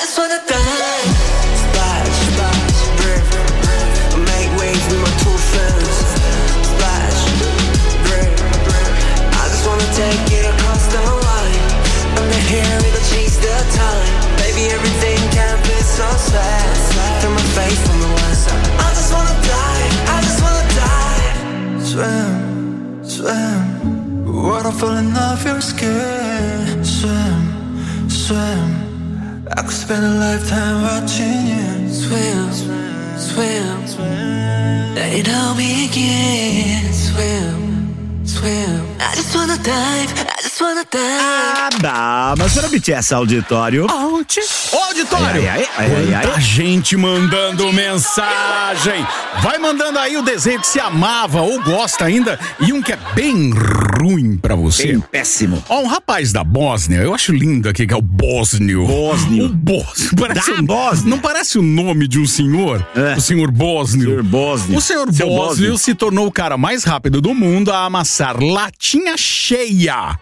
Splash, rip. Make waves with my two fins. Splash, rip. I just wanna take it across the line. Under here, it'll change the time. Baby, everything can be so sad. Turn my face from the west. I just wanna die. Swim. Water falling off your skin. Swim. I could spend a lifetime watching you. Swim. Let it all begin. Swim. I I just wanna dive, I just wanna dive. Mas para BTS auditório. Auditório! Quanta gente mandando mensagem! Vai mandando aí o desenho que se amava ou gosta ainda e um que é bem ruim pra você. Bem péssimo. Ó, um rapaz da Bósnia, eu acho lindo aqui, que é o Bósnio. Bósnio. O Bósnio. Bósnia. Não parece o nome de um senhor? O senhor Bósnio. Senhor Bósnio. O senhor Bósnio se tornou o cara mais rápido do mundo a amassar latinha cheia.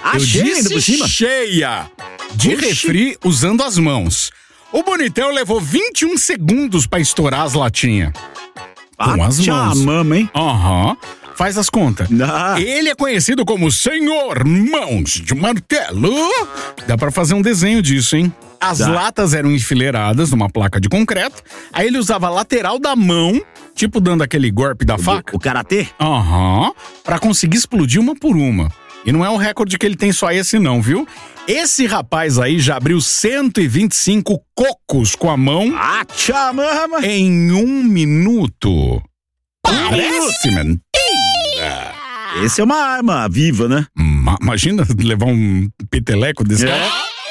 Cheia de refri usando as mãos. O bonitão levou 21 segundos pra estourar as latinhas. Com as mãos. Mama, hein? Faz as contas. Ele é conhecido como Senhor Mãos de Martelo. Dá pra fazer um desenho disso, hein? As latas eram enfileiradas numa placa de concreto. Aí ele usava a lateral da mão, tipo dando aquele golpe da faca. O karatê? Pra conseguir explodir uma por uma. E não é um recorde que ele tem só esse não, viu? Esse rapaz aí já abriu 125 cocos com a mão. Em 1 minuto. Parece mentira. Esse é uma arma viva, né? Imagina levar um peteleco desse cara.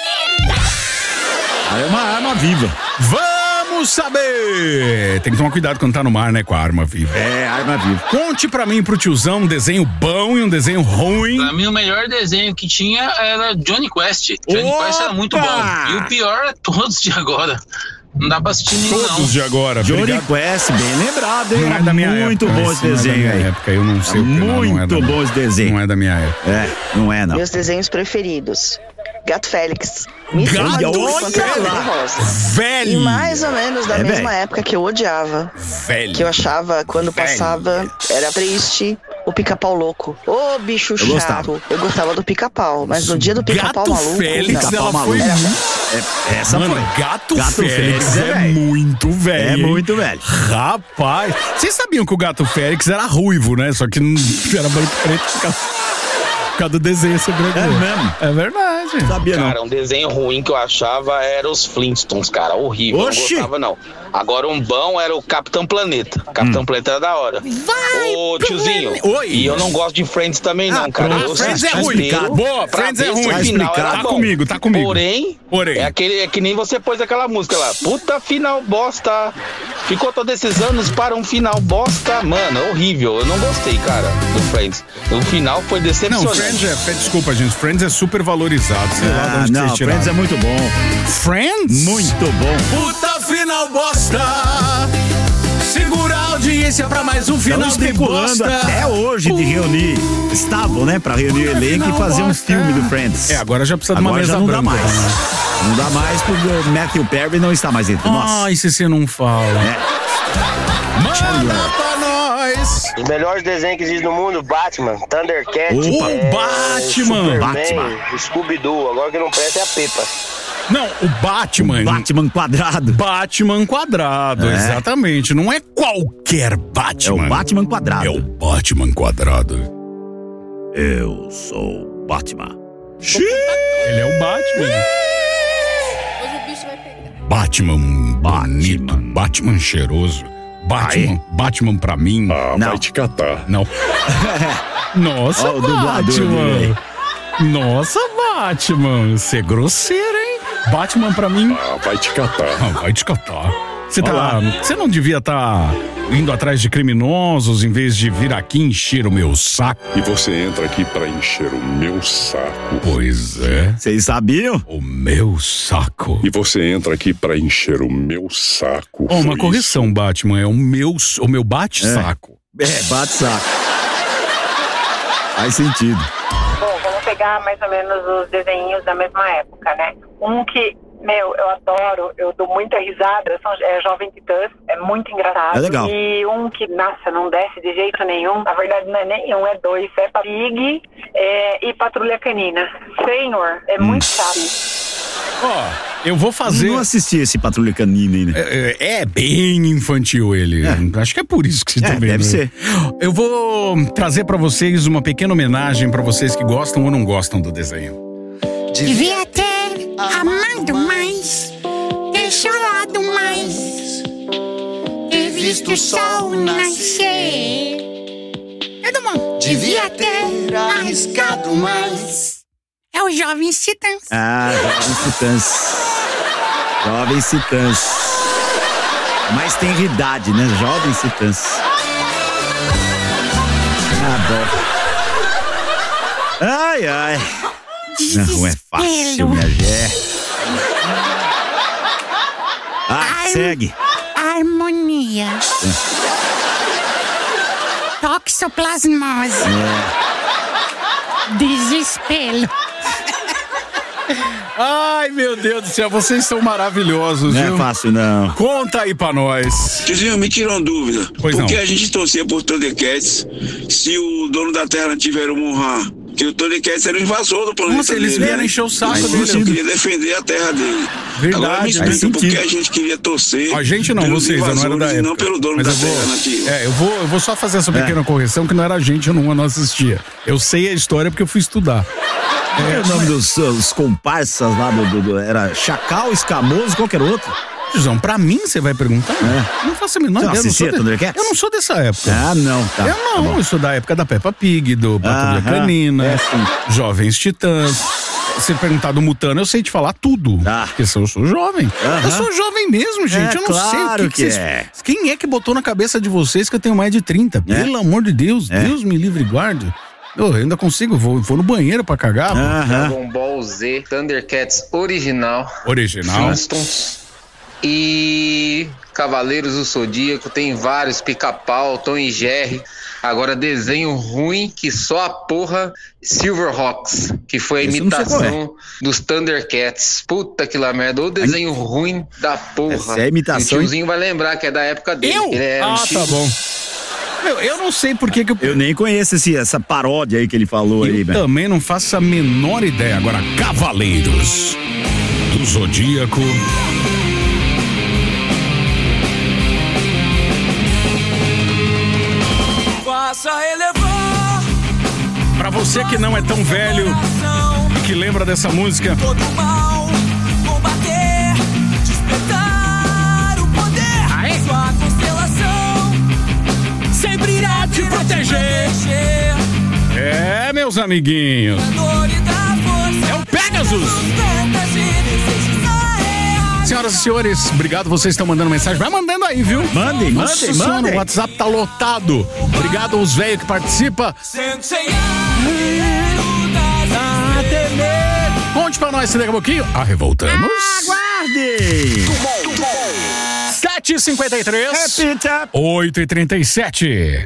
É uma arma viva. Vamos saber! Tem que tomar cuidado quando tá no mar, né? Com a arma viva. Arma viva. Conte pra mim, pro tiozão, um desenho bom e um desenho ruim. Pra mim, o melhor desenho que tinha era Johnny Quest. Johnny Quest era muito bom. E o pior é todos de agora. Não dá pra assistir nenhum, não. Todos de agora. Johnny Quest, bem lembrado, hein? Não é da minha muito época. Bom esse desenho aí. Época, eu não sei o que muito bom esse desenho. Não é da minha época. Não é, não. Meus desenhos preferidos. Gato Félix. Velho! E mais ou menos da mesma época que eu odiava. Velho! Que eu achava, quando passava, era triste. O Pica-Pau louco. Ô, bicho chato. Eu gostava do Pica-Pau, mas no dia do Pica-Pau maluco... Félix, ela foi... Essa Mano, foi. Gato Félix é muito velho. É muito velho. Rapaz, vocês sabiam que o Gato Félix era ruivo, né? Só que não era branco preto por causa do desenho ser branco. É mesmo? É verdade. Sabia não. Cara, um desenho ruim que eu achava era os Flintstones, cara. Horrível. Oxi. Não gostava, não. Agora um bom era o Capitão Planeta. Capitão Planeta era da hora. Ô, tiozinho. Oi. E eu não gosto de Friends também, não, cara. Friends é ruim. Boa, Friends é ruim. Tá comigo, tá comigo. Porém. É que nem você pôs aquela música lá. Puta final bosta. Ficou todos esses anos para um final bosta. Mano, é horrível. Eu não gostei, cara, do Friends. O final foi decepcionante. Não, desculpa, gente. Friends é super valorizado. Sei lá de onde não, vocês tiraram. Friends é muito bom. Friends? Muito bom. Puta final bosta. Segura a audiência pra mais um final de bosta. Até hoje de reunir. Estavam, né? Pra reunir o elenco e fazer um filme do Friends. Agora já precisa de uma mesa não branca. Dá mais. Não dá mais porque o Matthew Perry não está mais entre nós. Ai, se você não fala. Manda pra nós. Os melhores desenhos que existe no mundo, Batman, Thundercat, Batman, Scooby-Doo. Agora que não presta é a Pepa. Não, o Batman. Batman quadrado. Batman quadrado, exatamente. Não é qualquer Batman. É o Batman quadrado. É o Batman quadrado. Eu sou o Batman. Ele é o Batman. Hoje o bicho vai pegar. Batman bonito, Batman cheiroso. Batman pra mim. Não. Vai te catar. Não. Nossa, Batman. Nossa, Batman. Você é grosseiro, hein? Batman pra mim. Vai te catar. Vai te catar. Você não devia estar indo atrás de criminosos em vez de vir aqui encher o meu saco. E você entra aqui pra encher o meu saco. Pois é. Vocês sabiam? O meu saco. E você entra aqui pra encher o meu saco. Uma correção, Batman. É o meu bate-saco. Bate-saco. Faz sentido. Bom, vamos pegar mais ou menos os desenhos da mesma época, né? Um que, eu adoro, eu dou muita risada, é Jovem Titãs, é muito engraçado. É legal. E um que, não desce de jeito nenhum, na verdade não é nenhum, é dois, é Pig e Patrulha Canina. Senhor, é muito chato. Eu vou fazer... Eu não assisti esse Patrulha Canina ainda. É bem infantil ele. Acho que é por isso que você tá vendo. Deve ser. Eu vou trazer pra vocês uma pequena homenagem pra vocês que gostam ou não gostam do desenho. Devia ter amado mais, ter chorado mais, ter visto o sol nascer. Devia ter arriscado mais. É o Jovens Titãs. Jovens Titãs. Mas tem idade, né? Jovens Titãs. Bom. Ai. Não é fácil, minha Gé. Segue. Harmonia. Toxoplasmose. Desespero. Ai, meu Deus do céu, vocês são maravilhosos, não viu? Não é fácil, não. Conta aí pra nós. Tizinho, me tirou uma dúvida. Pois por não. que a gente torcia por Thundercats se o dono da Terra não tiver o Monra? Que o Thundercats era o invasor do planeta. Nossa, eles vieram encher o saco dele. Eu queria defender a terra dele. Verdade. Agora me explica por que a gente queria torcer. A gente não, vocês, eu não era da época. Não pelo dono da terra nativa. Eu vou só fazer essa pequena correção, que não era a gente, eu não assistia. Eu sei a história porque eu fui estudar. O nome dos comparsas lá era Chacal, Escamoso, qualquer outro. Tizão, pra mim você vai perguntar? Não faço a menor ideia. Eu não sou dessa época. Não, tá. Eu sou da época da Peppa Pig, do Patrulha Canina, Jovens Titãs. Se perguntar do Mutano, eu sei te falar tudo. Porque eu sou jovem. Eu sou jovem mesmo, gente. Eu não sei o que vocês... Quem é que botou na cabeça de vocês que eu tenho mais de 30? Pelo amor de Deus, Deus me livre e guarde. Eu ainda consigo, vou no banheiro pra cagar. Dragon Ball Z, Thundercats original. Flintstones e Cavaleiros do Zodíaco. Tem vários, Pica-Pau, Tom e Jerry. Agora desenho ruim que só a porra Silverhawks, que foi a imitação dos Thundercats. Puta que lá merda, o desenho ruim da porra. Essa é a imitação. O tiozinho vai lembrar que é da época dele. Tá bom. Eu não sei por que eu nem conheço essa paródia aí que ele falou aí, velho. Também não faço a menor ideia. Agora, Cavaleiros do Zodíaco. Faça elevar. Pra você que não é tão velho e que lembra dessa música. Todo mal, combater, despertar o poder. Sua constelação sempre irá te proteger. Meus amiguinhos. É o Pegasus. Senhoras e senhores, obrigado, vocês estão mandando mensagem. Vai mandando aí, viu? Mandem. O WhatsApp tá lotado. Obrigado aos velhos que participam. Conte pra nós se daqui a pouquinho. Revoltamos. Aguarde! 7h53. 8h37.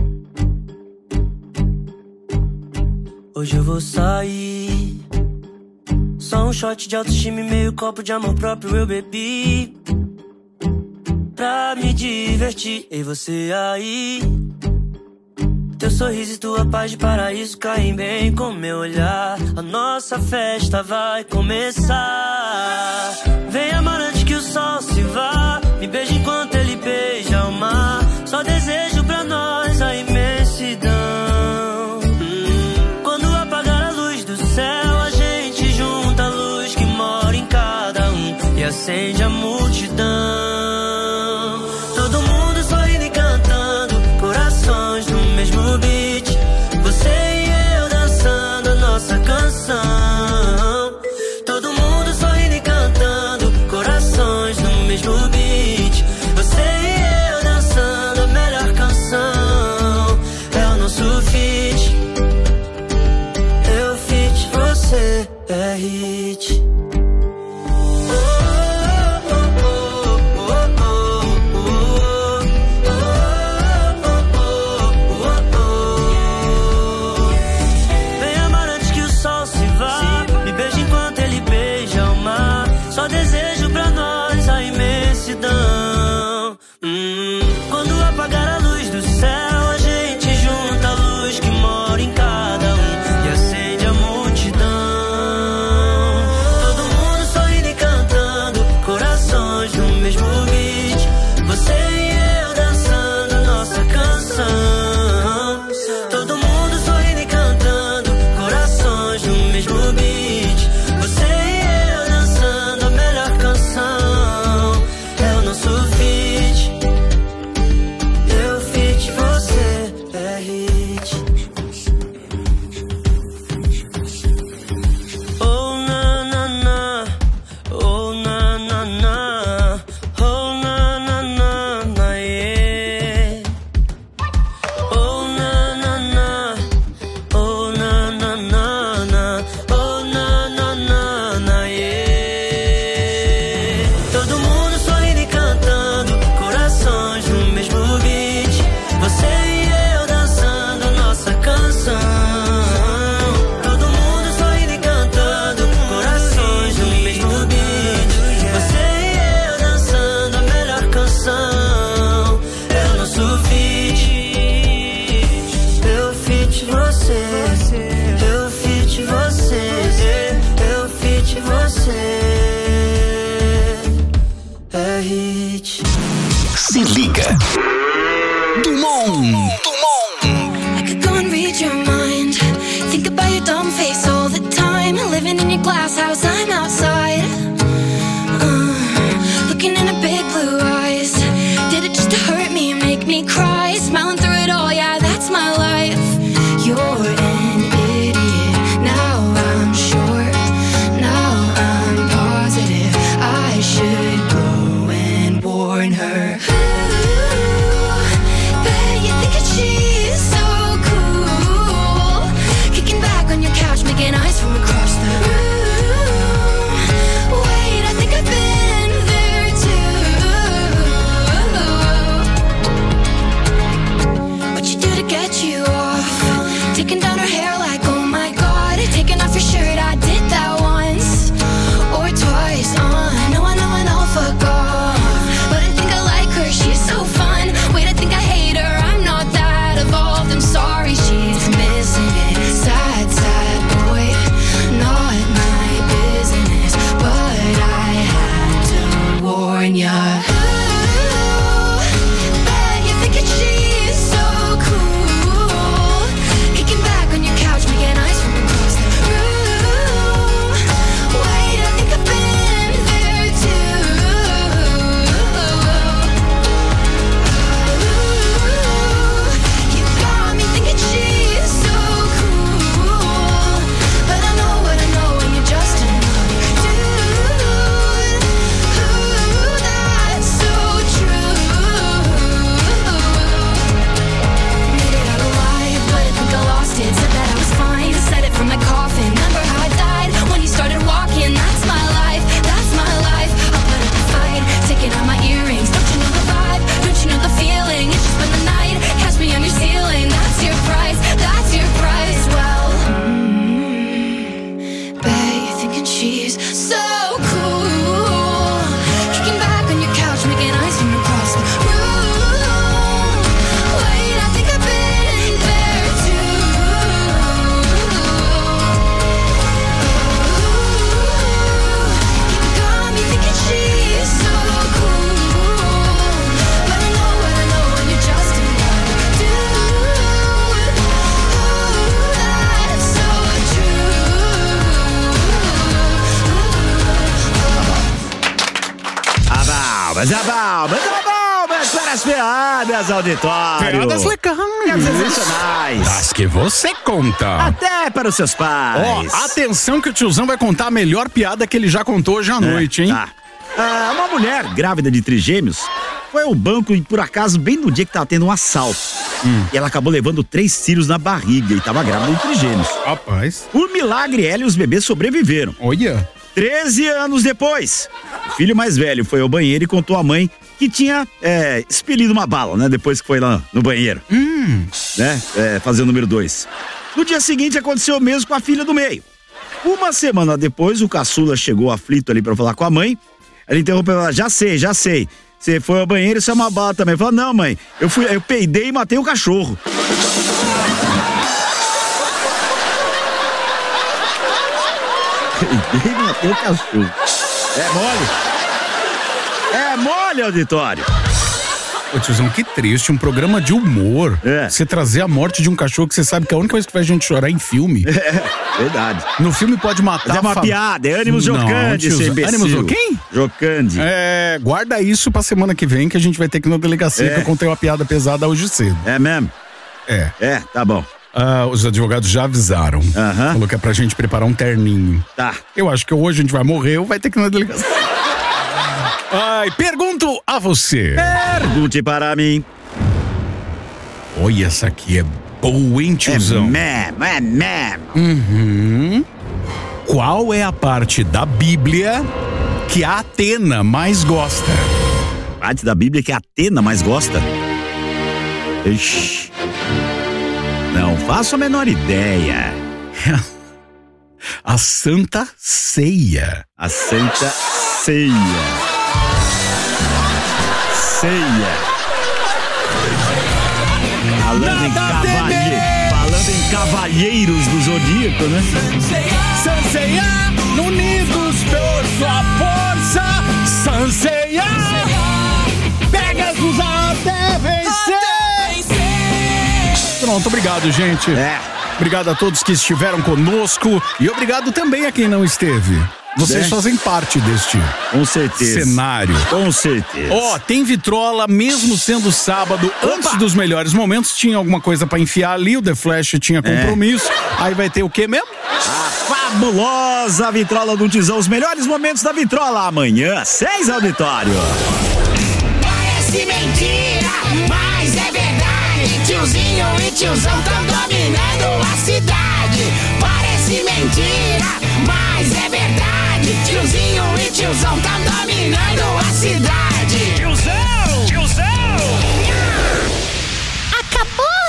Hoje eu vou sair. Só um shot de autoestima e meio copo de amor próprio eu bebi. Pra me divertir, e você aí. Teu sorriso e tua paz de paraíso caem bem com meu olhar. A nossa festa vai começar. Vem amar antes que o sol se vá. Me beija enquanto ele beija o mar. Só desejo pra nós a imensidão. Quando apagar a luz do céu, a gente junta a luz que mora em cada um e acende a multidão. Todo mundo sorrindo e cantando, corações no mesmo beat. Você e eu dançando a nossa canção. Todo mundo sorrindo e cantando, corações no mesmo beat. Você e eu dançando a melhor canção. É o nosso feat. Eu feat, você é hit. your glass house, I'm outside. Looking in a big blue eyes. Did it just to hurt me and make me cry? Smiling through it all, yeah, that's my life. You're an idiot. Now I'm sure. Now I'm positive. I should go and warn her. Bet you think that she's so cool. Kicking back on your couch, making eyes from across the room. Wait, I think I've been there too. What you do to get you off? Taking down her hair like, oh my god. Taking off your shirt, I did that once or twice. I know, fuck off. But I think I like her, she's so fun. Wait, I think I hate her, I'm not that evolved. I'm sorry, she's missing it. Sad, sad boy, not my business. But I had to warn ya. Bet you think that she's so cool. Kicking back on your couch, making eyes from across the room. Wait, I think I've been there too. You got me thinking she's so cool. But I know what I know, and you're just another dude. That's so true. Made it out alive, but I think I lost it. Said that I was fine, said it from my coffin. Remember how I died when you started walking? That's my life, that's my life. I'll put up a fight, taking out my earrings. Don't you know the vibe? Don't you know the feeling? It's just been the night, catch me on your ceiling. That's your price, that's your price. Well, bet you're thinking she's so cool. Kicking back on your couch, making eyes from across the room. Wait, I think I've been there too. You got me thinking she's so cool. But I know what I know, and you're just another dude. That's so Abaumas para as piadas, auditório. Piadas legais. Sensacionais. Das que você conta. Até para os seus pais. Ó, atenção que o tiozão vai contar a melhor piada que ele já contou hoje à noite, hein? Tá. Uma mulher grávida de trigêmeos foi ao banco e por acaso bem no dia que tava tendo um assalto. E ela acabou levando 3 tiros na barriga e tava grávida de trigêmeos. Rapaz. Por milagre, ela e os bebês sobreviveram. Olha. 13 anos depois, o filho mais velho foi ao banheiro e contou à mãe que tinha expelido uma bala, né? Depois que foi lá no banheiro. Né? Fazer o número 2. No dia seguinte aconteceu o mesmo com a filha do meio. Uma semana depois, o caçula chegou aflito ali pra falar com a mãe. Ela interrompeu ela, já sei. Você foi ao banheiro, isso é uma bala também. Falou, não, mãe, eu peidei e matei o cachorro. Peidei e matei o cachorro. É mole, auditório. Ô tiozão, que triste, um programa de humor. Você trazer a morte de um cachorro que você sabe que é a única coisa que faz a gente chorar em filme. Verdade. No filme pode matar. Mas é uma piada, é ânimos Jocandi, seu imbecil. Ânimos o quem? Jocandi. Guarda isso pra semana que vem que a gente vai ter que ir na delegacia que eu contei uma piada pesada hoje cedo. É mesmo? Tá bom. Os advogados já avisaram. Falou que é pra gente preparar um terninho. Tá. Eu acho que hoje a gente vai morrer ou vai ter que ir na delegacia. Pergunto a você. Pergunte para mim. Olha, essa aqui é boa, hein, tiozão? É mesmo. Qual é a parte da Bíblia que a Atena mais gosta? Parte da Bíblia que a Atena mais gosta? Ixi. Não faço a menor ideia. A Santa Ceia. A Santa Ceia. Falando em cavalheiros do Zodíaco, né? Sanseia, unidos por sua força. Sanseia, Pegasus até vencer. Pronto, obrigado, gente. Obrigado a todos que estiveram conosco e obrigado também a quem não esteve. Vocês fazem parte deste cenário. Com certeza. Tem vitrola, mesmo sendo sábado, antes dos melhores momentos, tinha alguma coisa pra enfiar ali, o The Flash tinha compromisso. Aí vai ter o quê mesmo? A fabulosa vitrola do Tizão, os melhores momentos da vitrola, amanhã, 6 auditório. Parece mentira, mas é verdade. Tiozinho e tiozão tão dominando a cidade. Parece mentira, mas é verdade. Tiozinho e tiozão tá